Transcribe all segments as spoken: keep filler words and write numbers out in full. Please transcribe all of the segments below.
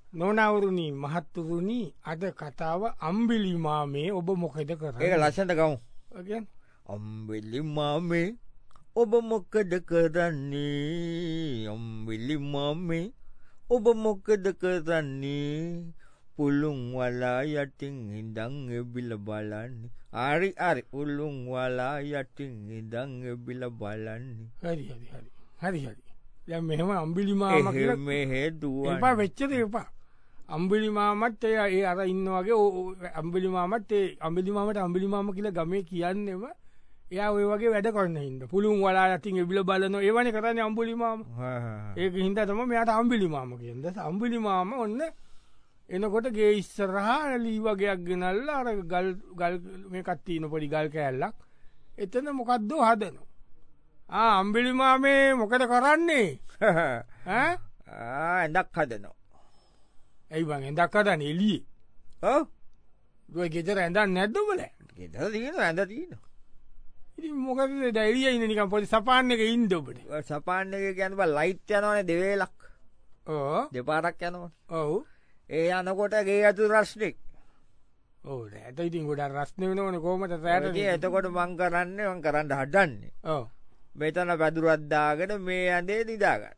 නොනවරුණි මහත්තුරුණි අද කතාව අම්බිලිමාමේ ඔබ මොකද කර ඒක ලස්සට ගවු ගැන් අම්බිලිමාමේ ඔබ මොක්කද කරන්නේ අම්බිලිමාමේ ඔබ මොක්කද කරන්නේ පුළුන් වලා යටින් ඉඳං එබිල බලන්නේ ආරි අරි උල්ලුන් වලා යටින් ඉඳං එබිල බලන්නේ හරි හරි හරි හරි හරි දැන් මෙහෙම අම්බිලිමාම කියලා මේ හේතුව එපා වෙච්චද එපා අම්බිලිමාමත් ඒ ඒ අර ඉන්න වගේ අම්බිලිමාමත් ඒ අම්බිලිමාමට අම්බිලිමාම කියලා ගමේ කියන්නෙම එයා ඔය වගේ වැඩ කරන්න හින්දා පුළුන් වලා යටින් එබිල බලනවා ඒ වනේ කරන්නේ අම්බිලිමාම ඒක හින්දා තමයි මෙයාට අම්බිලිමාම කියන්නේ අම්බිලිමාම ඔන්න එනකොට ගේ ඉස්සරහා ලී වගේක් ගෙනල්ලා අර ගල් ගල් මේකක් තියෙන පොඩි ගල් කෑල්ලක් එතන මොකද්ද හදනවා ආ අම්බිලිමාමේ මොකද කරන්නේ ඈ ආ ඇඳක් හදනවා ඇයි බං ඇඳක් හදන්නේ එළියේ ඔව් ඔය ගෙදර ඇඳක් නැද්ද උඹලා ගෙදර තියෙනවා ඇඳ තියෙනවා ඉතින් මොකද දැන් එළියේ ඉන්න නිකන් පොඩි සපාන් එකේ ඉන්න ඔබට ඔය සපාන් එකේ කියන්නේ බා ලයිට් යනවනේ දෙවේලක් ඔව් දෙපාරක් යනවනේ ඔව් ඒ යනකොට ගේ ඇතුළු රස්නේ ඔව් රැට ඉතින් ගොඩක් රස්නේ වෙනවනේ කොහමද රැට ඉතින් එතකොට මං කරන්නේ මං කරන්න හදන්නේ ඔව් මෙතන පැදුරක් දාගෙන මේ ඇඳේ නිදා ගන්න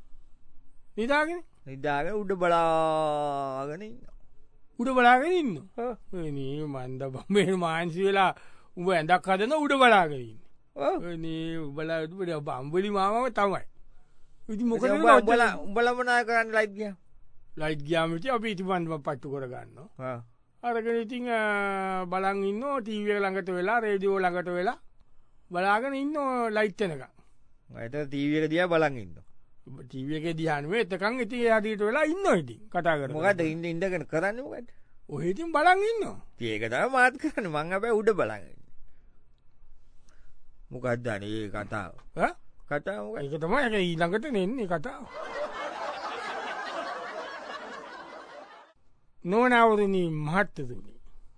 නිදාගෙන නිදාගෙන උඩ බලාගෙන ඉන්න උඩ බලාගෙන ඉන්න නේ මන්ද බම්බේ මාන්සි වෙලා උඹ ඇඳක් හදන උඩ බලාගෙන ඉන්න ඔව් නේ උඹලා උඹ අම්බලි මාමම තමයි ඉතින් මොකද උඹලා උඹලා මොනා කරන්නේ ලයිට් ගියා ලයිට් ගියාම ඉතින් අපි ඉතින් පත්තු කර ගන්නවා ආ අරගෙන ඉතින් බලන් ඉන්නවා ටීවී එක ළඟට වෙලා රේඩියෝ ළඟට වෙලා බලාගෙන ඉන්නවා ලයිට් එනකන් මට ටීවී එක දිහා බලන් ඉන්නවා ටීවී එකේ දිහා නෙවෙයි එතකන් ඉතින් එහා දිහට වෙලා ඉන්නවා ඉතින් කතා කරගෙන මොකද ඉන්න ඉඳගෙන කරන්නේ මොකද ඔය ඉතින් බලන් ඉන්නවා ඉතින් ඒක තමයි මාත් කරන්නේ මං හැබැයි උඩ බලන් ඉන්නේ මොකක්ද අනේ කතාව ඈ කතාව මොකක්ද ඒක තමයි ඒක ඊළඟට එන්නේ කතාව නොනවරුණි මහත්තුරුනි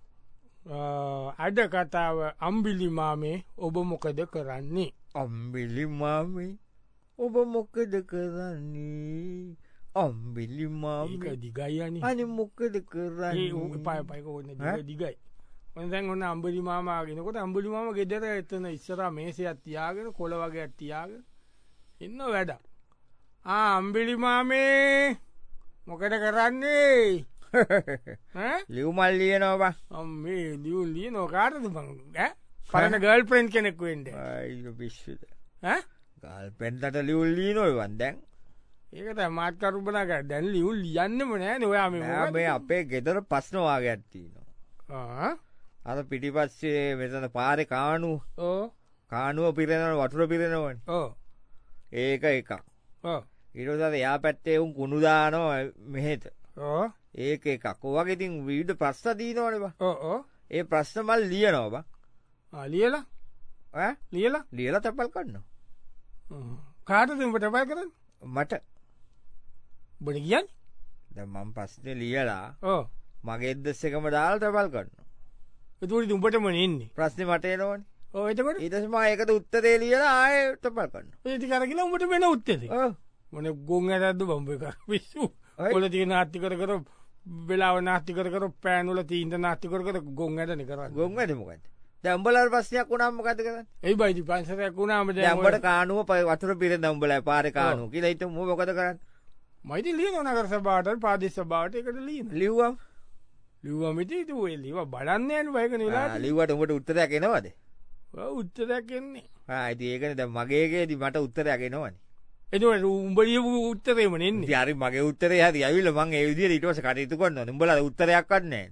අද කතාව අම්බිලිමාමේ ඔබ මොකද කරන්නේ අම්බිලිමාමේ ඔබ මොකද කරන්නේ අම්බිලිමාමේ ඒක දිගයි අනේ අනේ මොකද ඒ කරන්නේ එපා එපා ඒක ඕනේ දිගයි දිගයි මම දැන් ඔන්න අම්බිලිමාමා ආගෙනකොට අම්බිලිමාමා ගෙදර එතන ඉස්සරහා මේසයක් තියාගෙන කොළ වගේක් තියාගෙන ඉන්න වැඩ ආ අම්බිලිමාමේ මොකද කරන්නේ ඈ ලියුමල් ලියනවා බං අම්මේ ලියුම් ලියනවා කාටද බං ඈ පරණ ගර්ල්ෆ්‍රෙන්ඩ් කෙනෙක් වෙන්න අයියෝ පිස්සුද ඈ ගල්පෙන්ටට ලියුම් ලියනවා වන් දැන් ඒක තමයි මාත් කරුබනා කර දැන් ලියුම් ලියන්නෙම නෑනේ ඔයා මේ නෑ මේ අපේ ගෙදර ප්‍රශ්න වාගයක් තියෙනවා ආ අර පිටිපස්සේ මෙතන පාරේ කාණුව ඔව් කාණුව පිරෙනවනේ වතුර පිරෙනවනේ ඔව් ඒක එකක් ඔව් ඊට පස්සේ එයා පැත්තේ උන් කුණු දානවා මෙහෙට ඔව් ඒක එකක් ඔය වගේ ඉතින් විවිධ ප්‍රශ්න තියෙනවනේ බං ඔව් ඔව් ඒ ප්‍රශ්න මල් ලියනවා බං ආ ලියලා ඈ ලියලා ලියලා තැපල් කරනවා කාටද උඹට බය කරන්නේ මට බොඩ කියන්නේ දැන් මම ප්‍රශ්නේ ලියලා ඔව් මගේ ඇඩ්‍රස් එකම දාලා තැපල් කරනවා ඒතකොට උඹටම එන්නේ ප්‍රශ්නේ මට එනවනේ ඔව් එතකොට ඊට පස්සේ මම ඒකට උත්තරේ ලියලා ආයෙ තැපල් කරනවා ඒ ටික අරගෙන උඹට වෙන උත්තරේ ඔව් මොන ගොන් ඇරද්ද බම්බ එක පිස්සු කොළ තියෙන නාස්ති කර කර වෙලාව නාස්ති කර කර පෑන් වල තීන්ද නාස්ති කර කර ගොන් ඇදනේ කරන්නේ ගොන් වැඩ මොකද්ද දැන් උඹලා ප්‍රශ්නයක් වුණාම මොකද කරන්නේ එයි බයි ඉතින් පන්සලයක් වුණාම දැන් දැන් උඹට කාණුව ප- වතුර පිරෙන උඹලා පාරේ කාණුව කියලා හිතමු උඹ මොකද කරන්නේ මම ඉතින් ලියනවා නගර සභාවට පාදේශ සභාවට ඒකට ලියනවා ලිව්වම ලිව්වම ඉතින් ඉතින් ඔය ලියව බලන්නේ යන්නේ බයකනේ ආ, වෙලාවට ලිව්වට උඹට උත්තරයක් එනවද ඔව් උත්තරයක් එන්නේ ආ ඉතින් ඒකනේ දැන් මගේ එකේදී මට උත්තරයක් එනවනේ එතකොට උඹ ලියපු උත්තරේම නෙන්නේ ඉතින් හරි මගේ උත්තරේ හරි ඇවිල්ලා මං ඒ විදිහට ඊට පස්සේ කටයුතු කරනවා උඹලා උත්තරයක්වත් නැහැ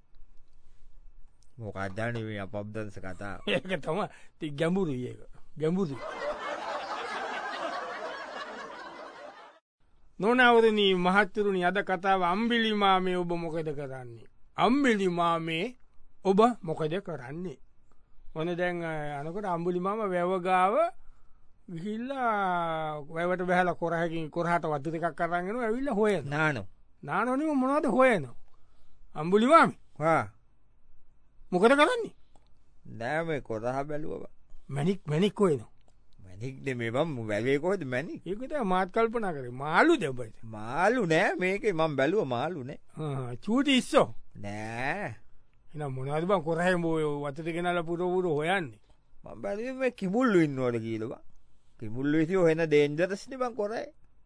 මොකක්ද දන්නේ මේ අපබ්දන්ස කතාව ඒක තමයි ඉතින් ගැඹුරුයි ඒක ගැඹුරුයි නොනවරුණි මහත්තුරුනි අද කතාව අම්බිලිමාමේ ඔබ මොකද කරන්නේ අම්බිලිමාමේ ඔබ මොකද කරන්නේ මොන දැන් අනකොට අම්බුලිමාම වැව ගාව ගිහිල්ලා වැවට බහැලා කොරහකින් කොරහට වතුර ටිකක් අරන් එනවා ඇවිල්ලා හොයන නානෝ නානෝනේ මොනවද හොයනවා අම්බුලිමාමේ හා මොකද කරන්නේ නෑ මේ කොරහ බැලුවා මැණික් මැණික් හොයනවා මැනික්ද මේ බම් වැලේකොහද මැනි ඒකට මාත් කල්පනා කර මාලු දෙබට මාලු නෑ මේක මම් බැලුව මාලු නෑ චූටි ඉස්සෝ නෑ එන මොනද බං කොරහ බෝය වතට ගෙනල පුරපුර හොයන්නේ මම් බැලීම කිමුල්ලු ඉන්නවද කියලවා කිමුල්ලු විසි හොෙන දේන්දරස්නි බං කොරයි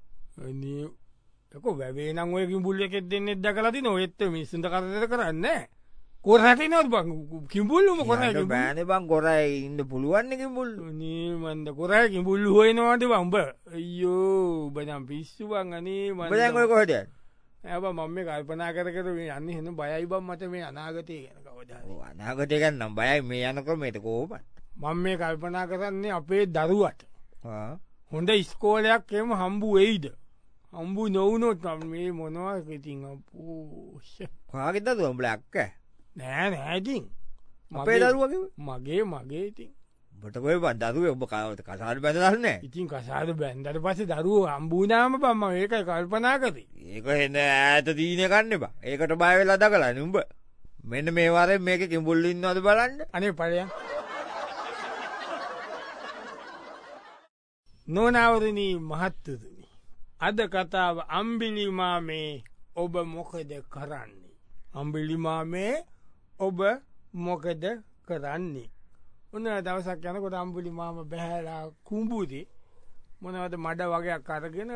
එක වැවේ නං ඔය කිම්බුල්ල එකෙත් දෙන්නෙත් දකලති නොවෙත්ත මිස්සුන්ට කරතර කරන්න කොරහට නොත් බං කිම්බුල්ලුම කොර බෑන බං කොරයි ඉන්න පුළුවන්න කිම්බුල් මන්ද කොරයි කිම්බුල්ලු හොයනවාට බම්බ අයෝ බනම් පිස්සු බං අනේ මය කොහට ඇබ මම මේ කල්පනා කර කර මේ අන්න හෙන බයයි බම් මට මේ අනාගතය ගැන කවද අනාගතයකන් නම් බයයි මේ යනකොමට කෝප මං මේ කල්පනා කරන්නේ අපේ දරුවට හොඳ ඉස්කෝලයක් එම හම්බු වෙයිද අම්බු නොවනොත් මේ මොනවා ඉතින් අපූෂ කාගෙත දුවම්ලක්ක නෑ නෑතින් අපේ දරුවගේ මගේ මගේ ඉතින් බටකොය බන් දරුව ඔබ කාවට කසාට බැදලන්න ඉතින් කසාද බැන්දට පස දරුව අම්බූනාම පම්ම ඒකයි කල්පනා කර ඒක එන්න ඇත දීන කන්න බා ඒකට බයවෙලා ද කලා නුඹ මෙන්න මේවාරෙන් මේක කිඹුල්ලින්න අද බලන්න අනේ පලය නොනවරණී මහත්තතුනි අද කතාව අම්බිලිමා මේ ඔබ මොකද කරන්නේ අම්බිලිමා මේ ඔබ මොකද කරන්නේ ඔන්න දවසක් යනකොට අම්බුලි මාම බැහැලා කුම්බූති මොනවද මඩ වගේයක් අරගෙන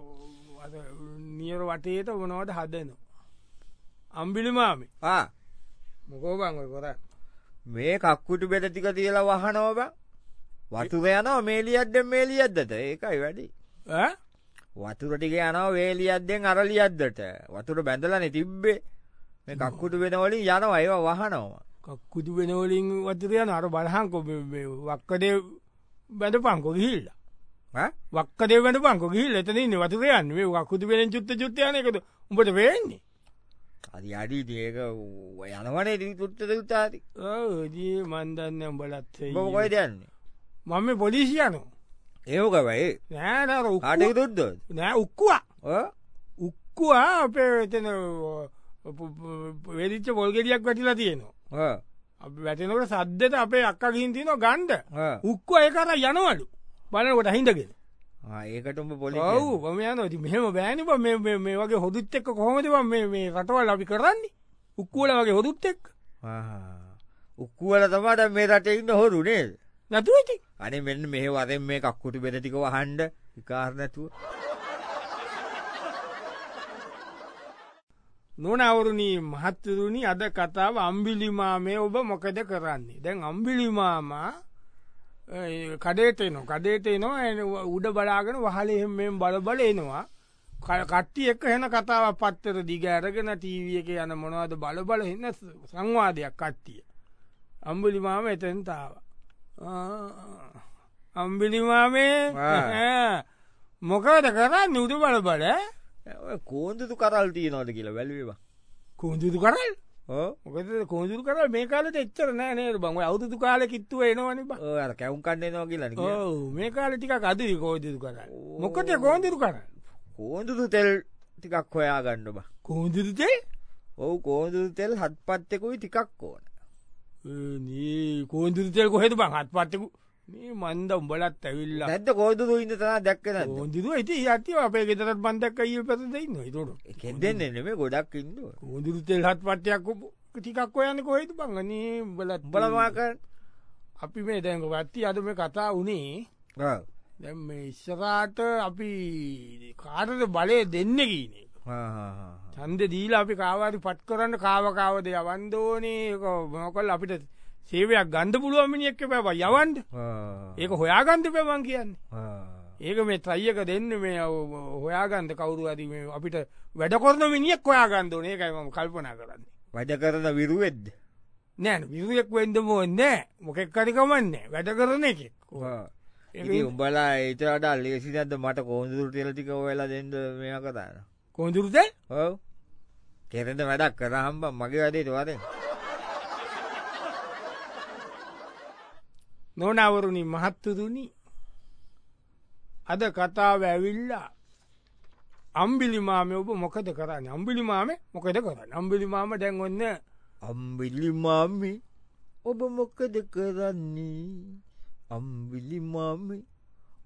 නියර වටේට මොනවද හදන අම්බිලිමාමේ මොකෝබං කොර මේ කක්කුටු බෙද ටික තියලා වහනෝබ වතුර යනවා මේලියද්ද මේලියද්දට ඒකයි වැඩි වතුර ටික යනවා වේලියද්දෙන් අරලියද්දට වතුර බැඳලන තිබ්බේ මේ කක්කුටු වෙනවලින් යනවා ඒවා වහනවා කක්කුතු වෙනවලින් වතුරයන අර බලහන්කො වක්කඩේ බැඳ පංකො ගිහිල්ල වක්කදේ වැට පංකො ගිහිල් එතනන්න වතුරයන්න මේ වක්කුතු වෙන චුත්ත චුත්තයන එකද උඹට වෙන්නේ අදි අඩි ඒක යනවනේ දී තුත්තද උත්තාති දී මන්දන්න උඹලත් කොයි දන්නේ මම පොලිසියනු ඒකවයි නෑ අට තුද්ද නෑ උක්කුවා උක්කුවා අපේ එතන වෙදිච්ච පොල්ගෙඩියක් වැටිලා තියෙනවා වැටනකට සද්දට අපේ අක්ක ගින් තියන ගණ්ඩ උක්ක ඒකර යනවලු බලනකොට හින්දගෙන ඒකටම පොලි ඔවු ම යන ති මෙහම බෑනිබ මේ වගේ හොදුත් එක්ක කොහොමද මේ රටවල් අපි කරන්නේ උක්කුවල වගේ හොදුත් එක් උක්කුවල තමාට මේ රට ඉන්න හොරු නේද නැතුවති අනේ මෙන්න මේ වරෙන් මේ කක්කුටි බෙදටික වහන්ඩ විකාරණැතුව නොනවරුණී මහත්තරුණි අද කතාව අම්බිලිමා මේ ඔබ මොකද කරන්නේ දැන් අම්බිලිමාමා කඩේට නවා කඩේට නවා උඩ බලාගෙන වහල එහෙමෙන් බල බල එනවා කට්ටි එක් හෙන කතාව පත්තර දිග ඇරගෙන ටීවිය එක යන මොනවද බල බල එන්න සංවාදයක් කට්ටිය අම්බිලිමාම එතෙන්තාව අම්බිලිමාමේ මොකද කරන්න උඩ බල බල කෝන්දුතු කරල් තිය නොද කියලා වැැලවා කෝන්දුතු කරල් මොකද කෝදුරු කර මේ කාලට එච්චර නෑ නේර බංව අවුදු කාල කිත්තුව එනවන කැවුම් කන්නේ නවා කියලා මේ කාල ටික අදරි කෝදුරු කර මොකට කෝන්දුරු කර කෝන්දුතු තෙල් ටිකක් හොයා ගණ්ඩ බ කෝන්දුරු තෙල් ඔවු කෝන්දුරු තෙල් හත් පත්තෙකුයි ටිකක් ඕන කෝන්දුරු තෙල් කොහෙද බං හත් පත්තකු මේ මන්ද උඹලත් ඇවිල්ල ඇත කෝදුරු ඉන්න තා දැක්කන ොදුරු ඇති ඇති අපේ ගෙතරත් බන්දක් අය පැතදන්න තුට කෙදෙන්නේ නෙම ගොඩක් ඉන්න ොදුරු තෙල් හත් පටයක් ටිකක් ඔයන්න කොහෙතු බංගනී බලත් බලමාක අපි මේ දැක වත්ති අද මේ කතා වනේ දැම් මේ ඉස්සරාට අපි කාටද බලය දෙන්න කීනේ චන්ද දීල අපි කාවාරි පත් කරන්න කාවකාවද යවන්දෝනේ මොකල් අපිට සේවයක් ගන්ධ පුළුවමිනිියෙක්ක පැබ යවන්ඩ ඒක හොයාගන්ධ පැවන් කියන්නේ ඒක මේ ත්‍රයියක දෙන්න මේ හොයාගන්ධ කවුරු අද අපිට වැඩකොරන මිනිියක් හොයාගන්ධන ඒකයිම කල්පනා කරන්නේ වැඩ කරන විරුවෙද්ද නෑන විරුවෙක් වෙන්ඩම නෑ මොකෙක් කරිකමන්නේ වැඩ කරන එකෙක් උඹලා ඒතට ලේසිනද මට කෝන්දුරු ටෙලටික වෙලා දෙද මේ කතාන කෝන්දුරුත ඔව කෙරෙද වැඩක් කරහම්බ මගේ වැඩේට වරෙන් නොනවරුණි මහත්තතුනි අද කතාව ඇවිල්ලා අම්බිලිමාම ඔබ මොකද කරන්න අම්බිලිමාම මොකද කරන්න අම්බිලිමාම දැන් ඔන්න අම්බිලිමාමි ඔබ මොකද කරන්නේ අම්බිලිමාමි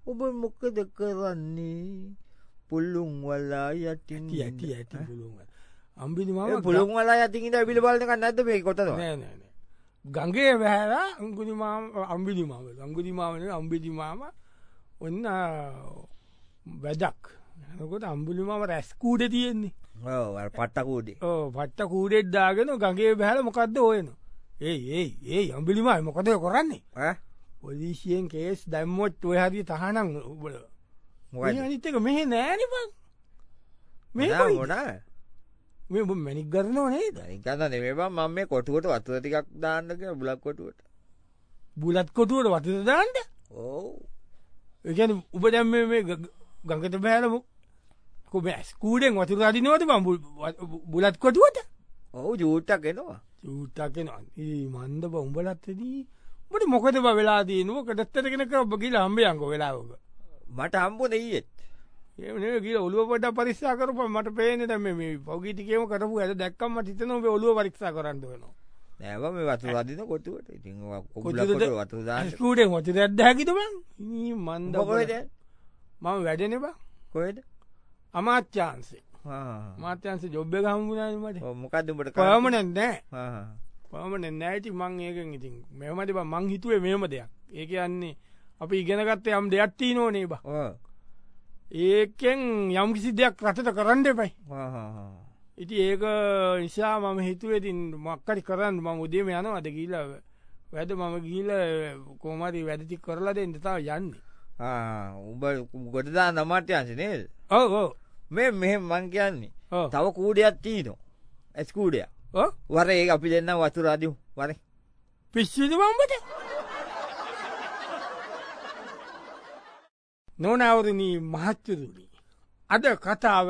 ඔබ මොකද කරන්නේ පුල්ලුම් වලා යටින් ඇති ඇති පුළුවන් අම්බිලි මාම පුළුම් වලා යතින් ඇබිලි බලක නැද මේ කොතද නෑ නෑ නෑ ගඟේ වැහැලා අංගුලි මාම අම්බිලි මාම අංගුලි මාමන අම්බිලි මාම ඔන්න වැදක් යනකොට අම්බුලි මාම රැස්කූඩ තියෙන්නේ පට්ට කූඩේ ඕ පට්ට කූඩෙත් දාගෙන ගගේ බැහල මොකක්ද ඕයන ඒ ඒ ඒ අම්බිලිමයි මොකද කරන්නේ පොලිසියෙන් කේස් දැම්මොත් ඔය හරි තහනම් උබල අනිතක මෙහෙ නෑනිපන් මේ ගොඩා මේ මැනික් ගරනව නේද ගන්න නෙමේවා මම මේ කොටුවට වතුර ටිකක් දාන්නක බුලක් කොටුවට බුලත් කොටුවට වතුර දාන්නද ඕ ඒකන උබ දැම් මේ ගඟට බෑලමු කොබ ස්කූඩෙන් වතුර අදිනවට බම් බුලත් කොටුවට ඔහු ජූට්ටක් එනවා චූට්ටක්ෙන ඒ මන්ද බ උඹලත්තදී මට මොකද බ වෙලාදී නුව කටත්තර කෙනක ඔබ කියල හම්බයංගො වෙලාවක මට හම්බුන ඒත් ඒ කිය ඔලුව පොට පරික්ෂා කරප මට පේනට මේ පෞගීටිකේම කරපු ඇද දැක්කම තිතන ඔබ ඔලුව පරික්ෂා කරන්න වෙනවා නෑව මේ වතු අදින කොටුවට ඉති වතු ස්කූඩෙන් වතු ඇදහැකිතම මන්ද කොද මම වැඩන බා කොයද අමාත්‍යන්සේ මාත්‍යන්ස ජොබ්බ හම්බුණනීමට මොකක්දට පමන නෑ පමන නෑති මං ඒකෙන් ඉතින් මෙමට බ මං හිතුවේ මෙම දෙයක් ඒක යන්නේ අපි ඉගෙනගත්තේ යම් දෙයක්ත්ති නෝනේ බා ඒකෙන් යම් කිසි දෙයක් රටට කරන්න එපයි ඉති ඒක නිසා මම හිතුවතින් මක්කරි කරන්න මම උදේම යනවද කියීල වැද මම ගීල කෝමරි වැඩති කරලා දෙන්න තාව යන්නේ උඹ ගොඩදා නමාට්‍යන්ස නේද ඕ මේ මෙහෙ මං කියන්නේ තව කූඩයක් තිීනො ඇස්කූඩයක් වර ඒ අපි දෙන්න වතු රාදියු වර පිශ්චිද මම්බට නොනවරණී මහත්තරුණි අද කතාව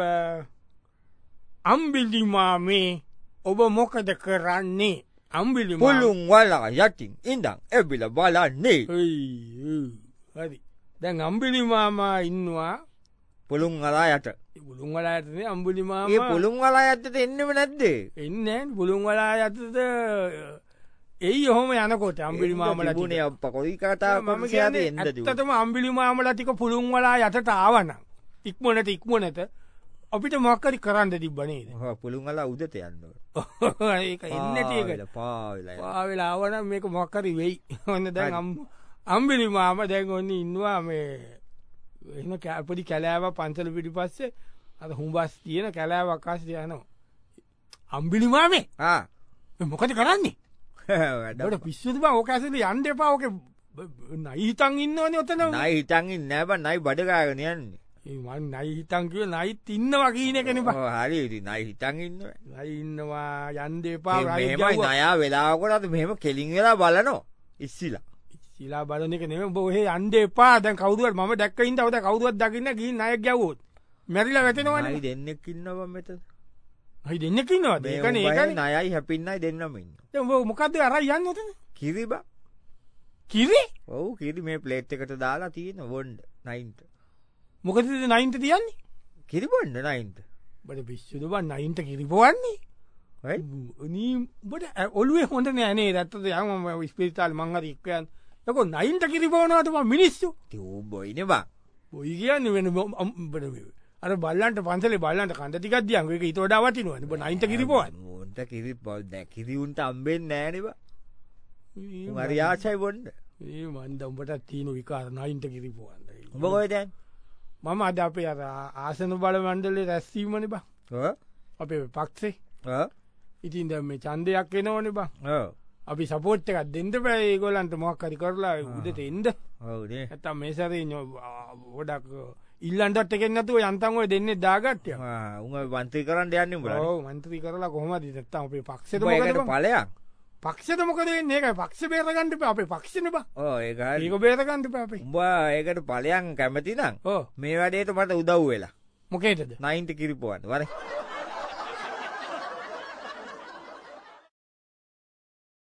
අම්බිලිමා මේ ඔබ මොකද කරන්නේ අම්බිලි පුල්ලුම් වලා යටින් ඉඳං එබිල බලන්නේ හරි දැන් අම්බිලිමාමා ඉන්නවා පුළුම් අලා යට පුළුම් වලා ඇතනේ අම්බුලිමාම පුළුම් වලා ඇත්තට එන්නම නැද්දේ එන්න පුළුම් වලා ඇතද එයි ඔහොම යනකොට අම්බිලිමාමල තිබුණේ අප කොයි කතා මම කියන්නේ ඇත්තටම අම්බිලිමාමල ටික පුළුම් වලා යටට ආවනම් ඉක්මනට ඉක්මනට අපිට මොකක්කරි කරන්න තිබ්බනේද පුළුම් වලා උදට යන්න ඒක එන්නට ඒකට පාවෙලා ආවනම් මේක මොක්කරි වෙයි ඔන්න දැන් අම්බිලිමාම දැන් ඔන්න ඉන්නවා මේ එන්න කෑපඩි කැලෑව පන්සල පිටි පස්සේ අද හුම්බස් තියෙන කැලෑව අකාශ යනවා අම්බිලිමාමේ මොකද කරන්නේ වැඩට පිස්සුද බා ඕකඇසද යන්ඩ එපා ඕක නයිහිතන් ඉන්නවන ඔතන නයිහිතන්ගින් නැබ නයි බඩගාගන යන්නේ ඒමන් නයිහිතන් කිය නයිත් ඉන්නවා කියන කෙන හරි නයි හිතන් ඉන්න ඉන්නවා යන්ඩ එපා මෙමයි නයා වෙලාකොටත් මෙහෙම කෙලින් වෙලා බලනෝ ඉස්සිලා සිලා බලන එක නෙම බොහේ අන්ඩ එපා දැන් කවදුවත් ම දැක්කයින් තවද කවදුවත් දකින්න ගී නයක් ගැවෝත් මැරිලා වැටෙනවන දෙන්නෙක් ඉන්නව මෙත හයි දෙන්නකින්නවා ඒකන ඒකන නයයි හැපින්නයි දෙන්නමින් මොකක්ද අර යන්නත කිරිබ කිරි ඔවු කිරි මේ පලේට් එකට දාලා තියෙන වොන්ඩ නයින්ට මොකද නයින්ට තියන්නේ කිරිබොන්ඩ නයින්ට බට පිස්සුද බ නයින්ට කිරිපොවන්නේ නීට ඔලුවේ හොඳ නෑනේ ඇත්තද යම ස්පිරිතාල් මංහර එක්කයන් යක නයින්ට කිරිපෝනවතම මිනිස්සු බොයිනවා බොයි කියන්න වෙන අර බල්ලන්ට පන්සල බලන්ට කන්ටතිකක් දියන් එක තොඩ වටිනුව නයින්ට කිරිපුවන් ොන්ට කිරි දැ කිරිවුන්ට අම්බෙන් නෑනවා මරයාචයි බොන්ඩ ඒ මන්ද උඹට තියන විකාර නයින්ට කිරිපුවන්ද උබගොයදැන් මම අද අපේ අර ආසන බල වන්ඩලේ රැස්වීමන බා අපේ පක්සේ ඉතින් දැ මේ චන්දයක් එනවන බා අපි සපෝට් එකක් දෙන්ට පැයි ගොලන්ට මොක්කරි කරලා උදට එන්ද ඇතම් මේසරේ ගොඩක් ඉල්ලන්ටත් එකෙන්න්නතුව යන්තන්ව දෙන්න දාගට්ය උම වන්ත්‍රී කරන්න යන්න බ මන්ත්‍රී කරලා කොහමද තම අපේ පක්ෂ පලයක් පක්ෂත මොකද ඒක පක්ෂ බේරගන්නට අපේ පක්ෂණ බා ඒක බේරගන්නට පැපේ උඹ ඒකට පලයන් කැමති නම් මේ වැඩේට මට උදව් වෙලා මොකේටද නයින්ට කිරිපුවන් වර